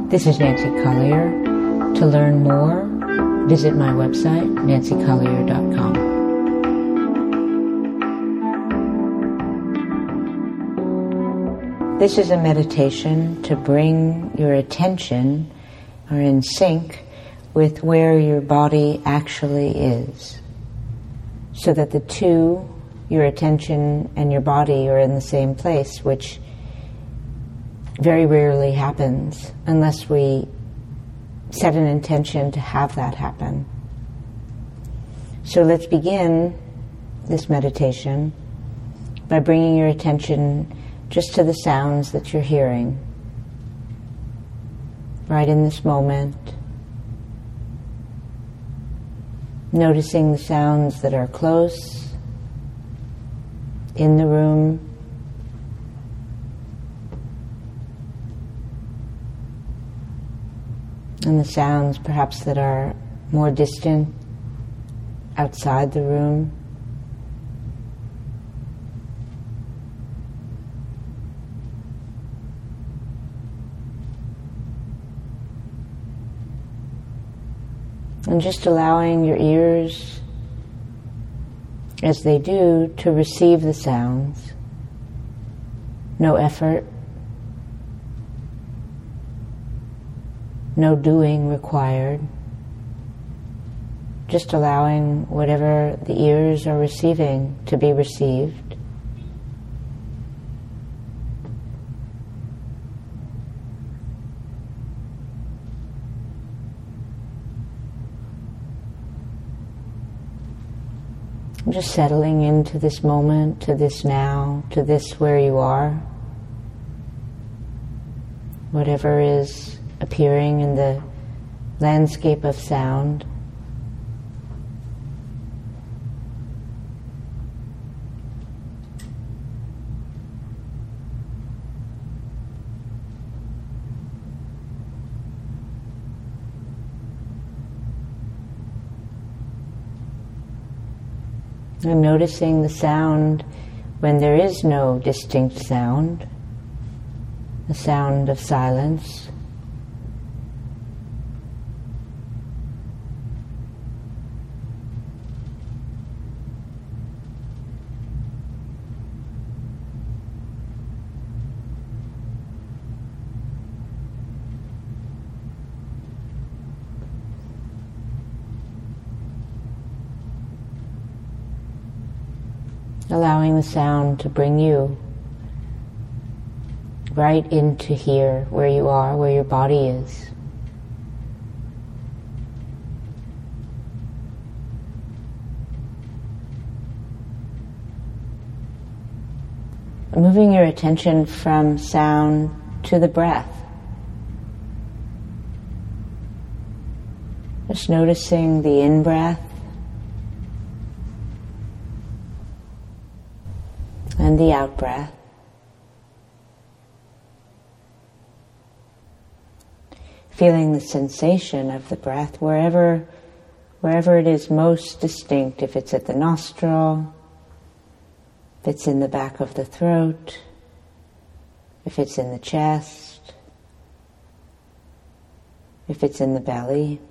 This is Nancy Collier. To learn more, visit my website, nancycollier.com. This is a meditation to bring your attention, or in sync, with where your body actually is, so that the two, your attention and your body, are in the same place, which very rarely happens unless we set an intention to have that happen. So let's begin this meditation by bringing your attention just to the sounds that you're hearing right in this moment. Noticing the sounds that are close, in the room, and the sounds perhaps that are more distant, outside the room. And just allowing your ears, as they do, to receive the sounds. No effort. No doing required. Just allowing whatever the ears are receiving to be received. Just settling into this moment, to this now, to this where you are. Whatever is appearing in the landscape of sound. And noticing the sound when there is no distinct sound, the sound of silence. Allowing the sound to bring you right into here, where you are, where your body is. Moving your attention from sound to the breath. Just noticing the in-breath and the out-breath. Feeling the sensation of the breath wherever it is most distinct, if it's at the nostril, if it's in the back of the throat, if it's in the chest, if it's in the belly.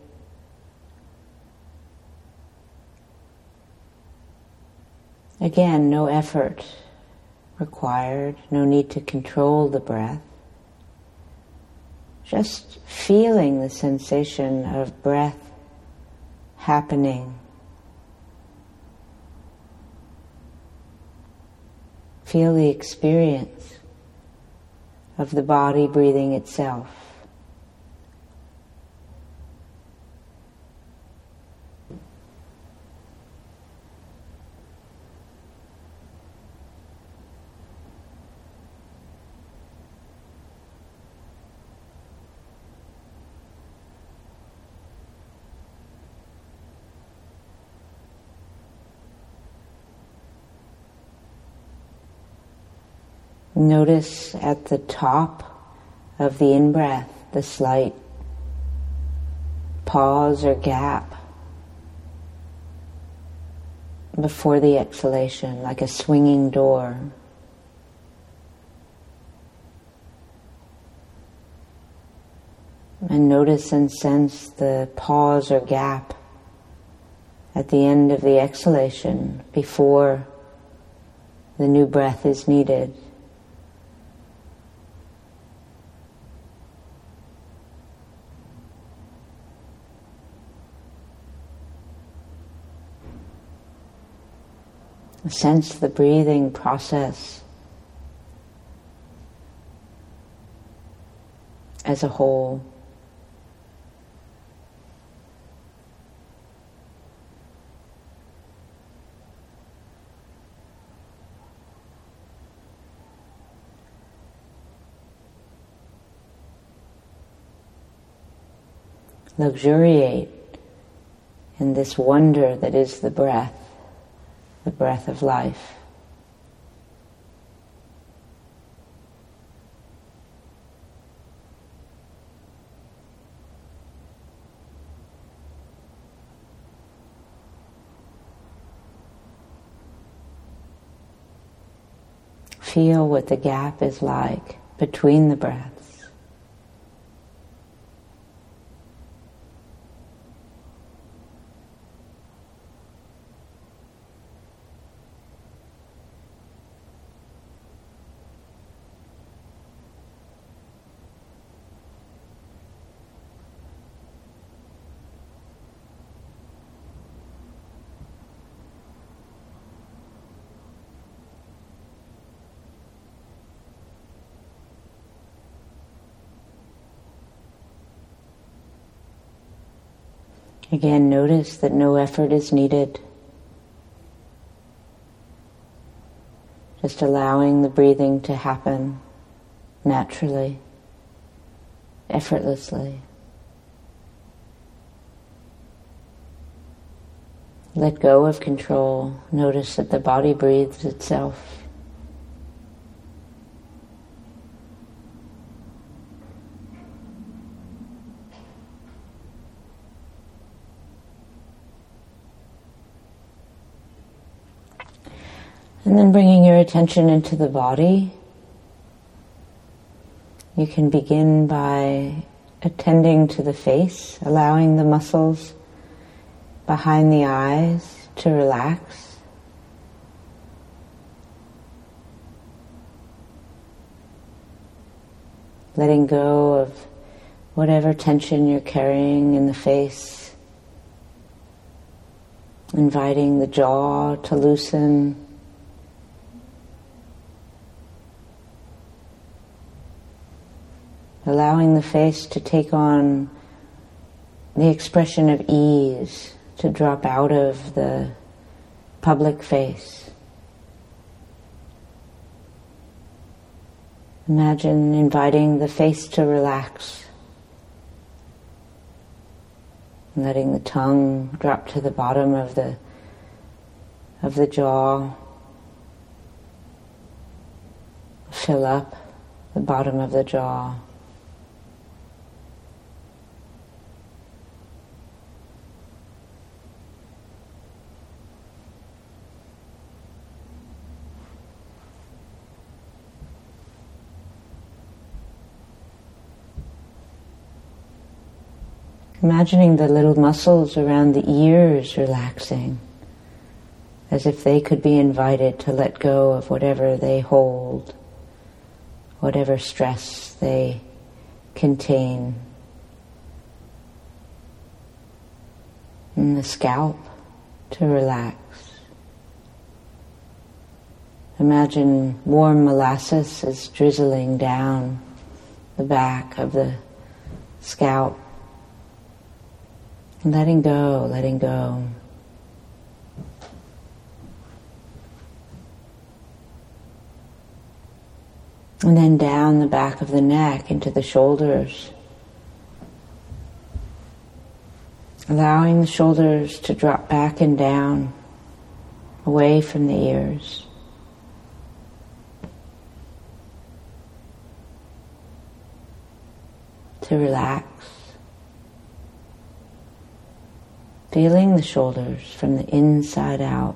Again, no effort required, no need to control the breath. Just feeling the sensation of breath happening. Feel the experience of the body breathing itself. Notice at the top of the in-breath the slight pause or gap before the exhalation, like a swinging door. And notice and sense the pause or gap at the end of the exhalation before the new breath is needed. Sense the breathing process as a whole. Luxuriate in this wonder that is the breath of life. Feel what the gap is like between the breaths. Again, notice that no effort is needed. Just allowing the breathing to happen naturally, effortlessly. Let go of control. Notice that the body breathes itself. And then bringing your attention into the body, you can begin by attending to the face, allowing the muscles behind the eyes to relax. Letting go of whatever tension you're carrying in the face. Inviting the jaw to loosen. Allowing the face to take on the expression of ease, to drop out of the public face. Imagine inviting the face to relax, letting the tongue drop to the bottom of the jaw, fill up the bottom of the jaw. Imagining the little muscles around the ears relaxing, as if they could be invited to let go of whatever they hold, whatever stress they contain. And the scalp to relax. Imagine warm molasses is drizzling down the back of the scalp. Letting go, letting go. And then down the back of the neck into the shoulders. Allowing the shoulders to drop back and down, away from the ears. To relax. Feeling the shoulders from the inside out.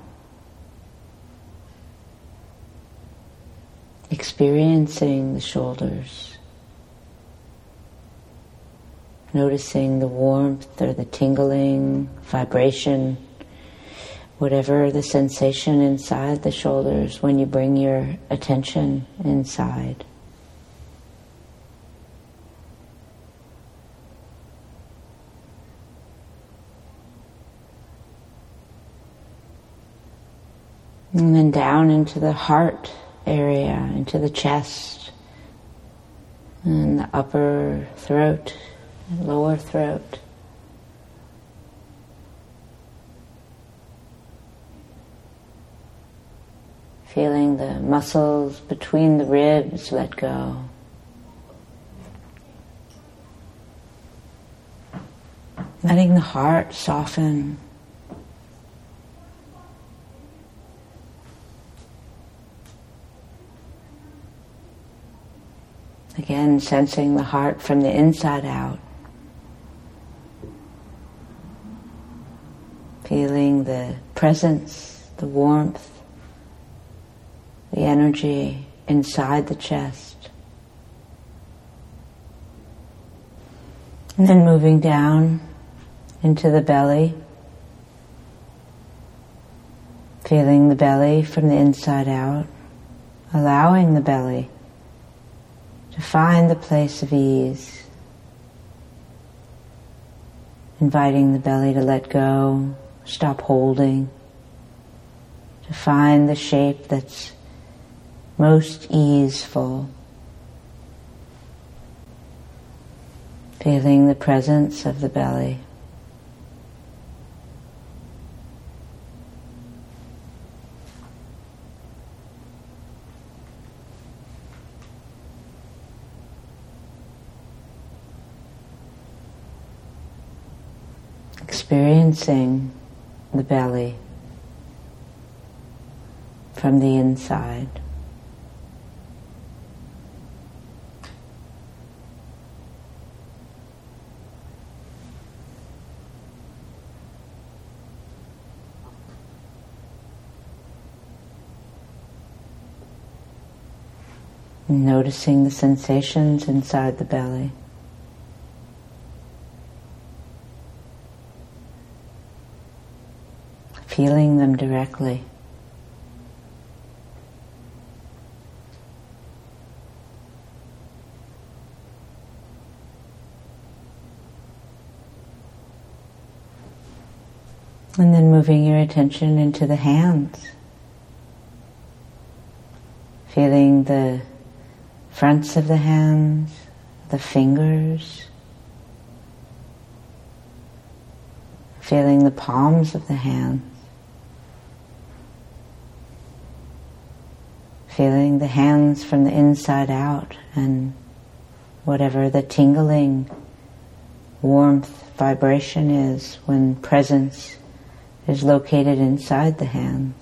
Experiencing the shoulders. noticing the warmth or the tingling, vibration, whatever the sensation inside the shoulders when you bring your attention inside. And then down into the heart area, into the chest, and the upper throat, and lower throat. Feeling the muscles between the ribs let go. Letting the heart soften. Again, sensing the heart from the inside out. Feeling the presence, the warmth, the energy inside the chest. And then moving down into the belly. Feeling the belly from the inside out. Allowing the belly to find the place of ease. Inviting the belly to let go, stop holding, to find the shape that's most easeful. Feeling the presence of the belly. Experiencing the belly from the inside. Noticing the sensations inside the belly. Feeling them directly. And then moving your attention into the hands. Feeling the fronts of the hands, the fingers. Feeling the palms of the hands. Feeling the hands from the inside out and whatever the tingling, warmth, vibration is when presence is located inside the hands.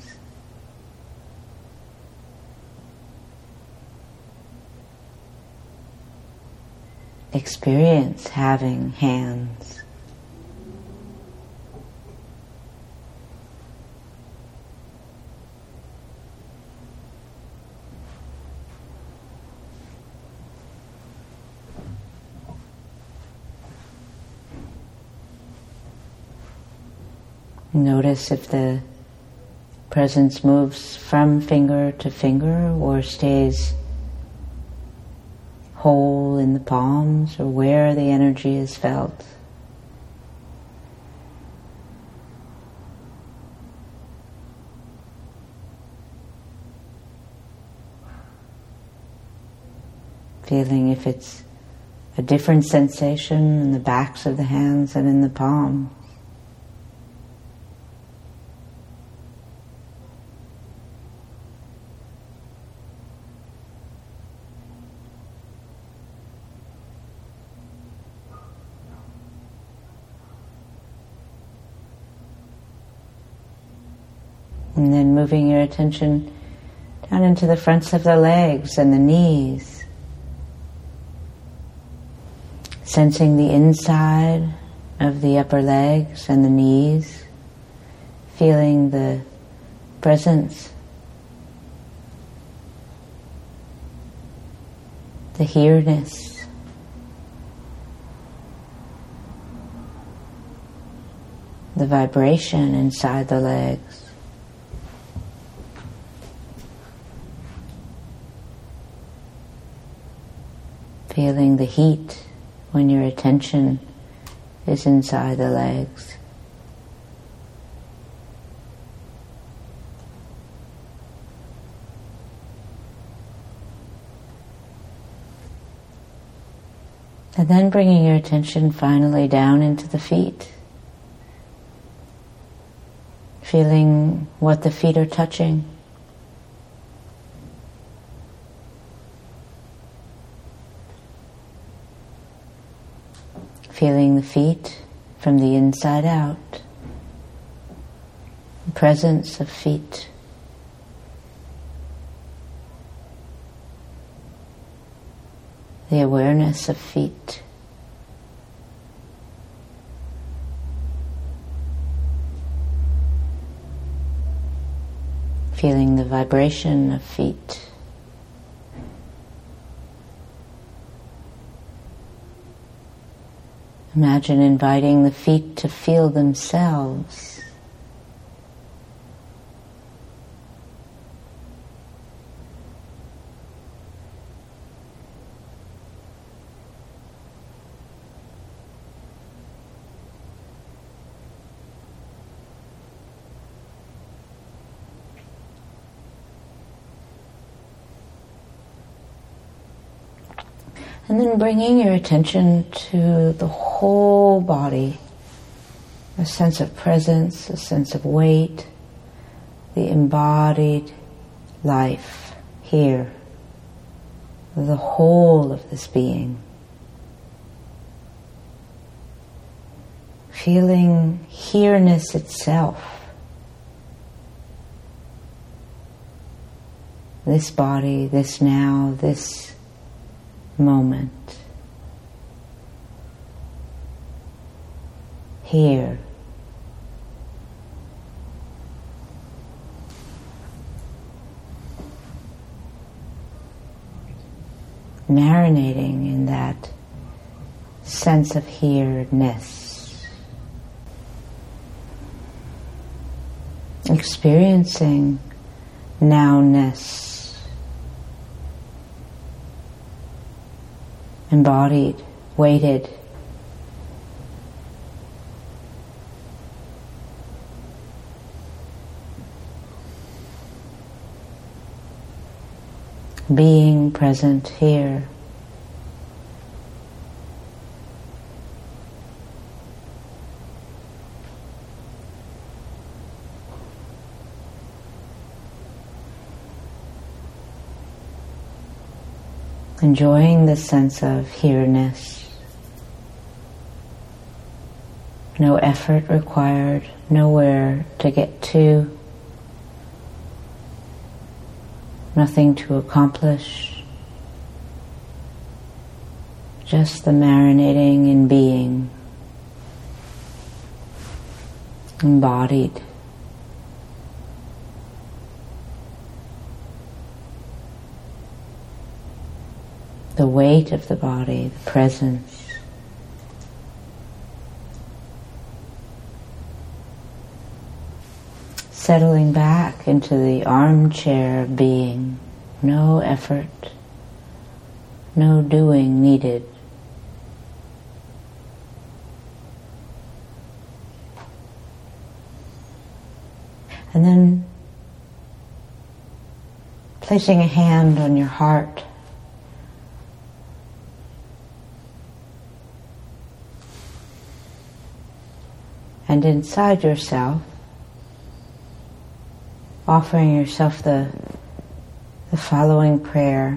Experience having hands. Notice if the presence moves from finger to finger or stays whole in the palms or where the energy is felt. Feeling if it's a different sensation in the backs of the hands than in the palms. And then moving your attention down into the fronts of the legs and the knees. Sensing the inside of the upper legs and the knees. Feeling the presence, the here-ness the vibration inside the legs. Feeling the heat when your attention is inside the legs. And then bringing your attention finally down into the feet. Feeling what the feet are touching. Feeling the feet from the inside out. The presence of feet. The awareness of feet. Feeling the vibration of feet. Imagine inviting the feet to feel themselves. And then bringing your attention to the whole body, a sense of presence, a sense of weight, the embodied life here, the whole of this being. Feeling here-ness itself. This body, this now, this moment. Here. Marinating in that sense of here-ness. Experiencing now-ness. Embodied, weighted. Being present here. Enjoying the sense of here-ness. No effort required, nowhere to get to, nothing to accomplish, just the marinating in being, embodied. The weight of the body, the presence. Settling back into the armchair of being. No effort, no doing needed. And then placing a hand on your heart. And inside yourself, offering yourself the following prayer.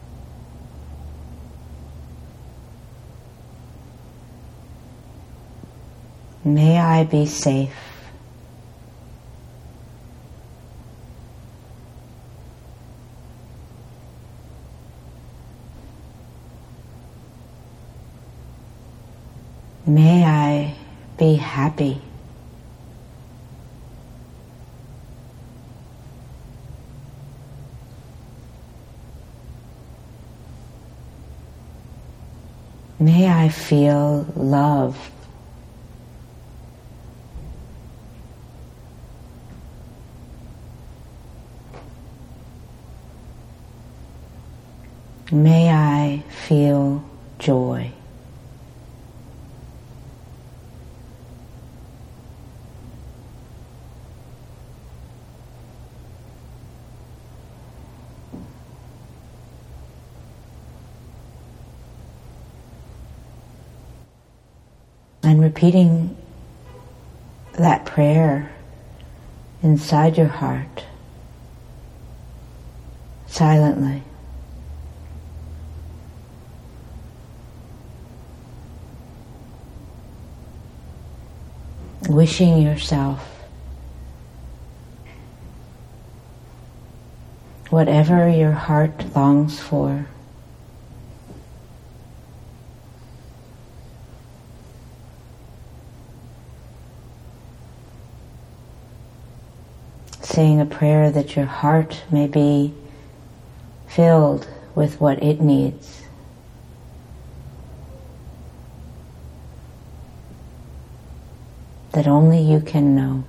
May I be safe. May I be happy. May I feel love. May I feel joy. And repeating that prayer inside your heart, silently. Wishing yourself whatever your heart longs for. Saying a prayer that your heart may be filled with what it needs. That only you can know.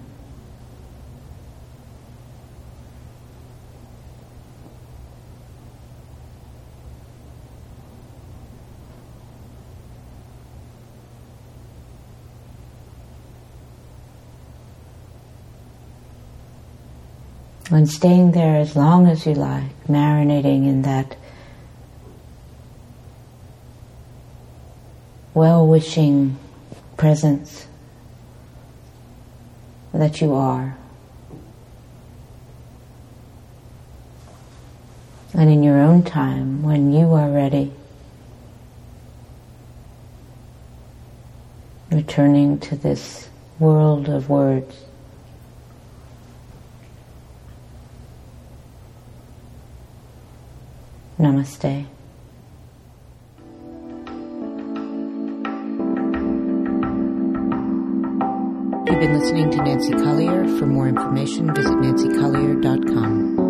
And staying there as long as you like, marinating in that well-wishing presence that you are. And in your own time, when you are ready, returning to this world of words. Namaste. You've been listening to Nancy Collier. For more information, visit nancycollier.com.